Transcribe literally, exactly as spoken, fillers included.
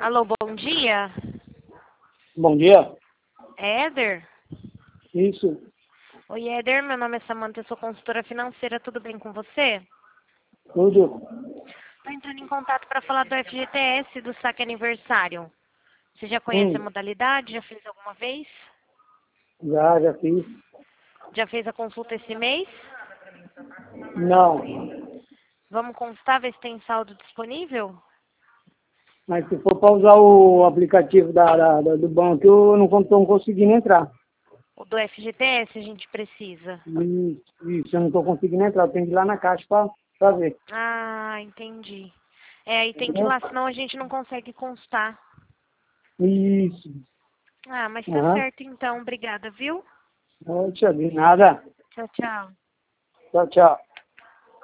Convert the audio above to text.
Alô, bom dia. Bom dia. Éder? Isso. Oi, Éder, meu nome é Samanta, eu sou consultora financeira, tudo bem com você? Tudo. Estou entrando em contato para falar do F G T S, do saque aniversário. Você já conhece a Hum, modalidade? Já fez alguma vez? já, já fiz. Já fez a consulta esse mês? Não. Vamos consultar, ver se tem saldo disponível? Mas se for para usar o aplicativo da, da- da- do banco, eu não estou conseguindo entrar. O do F G T S a gente precisa. Isso, isso, eu não estou conseguindo entrar. Eu tenho que ir lá na caixa para ver. Ah, entendi. É, aí tem que ir Entendeu? lá, senão a gente não consegue constar. Isso. Ah, mas tá Aham. certo então, obrigada, viu? Poxa, de nada. Tchau, tchau. Tchau, tchau.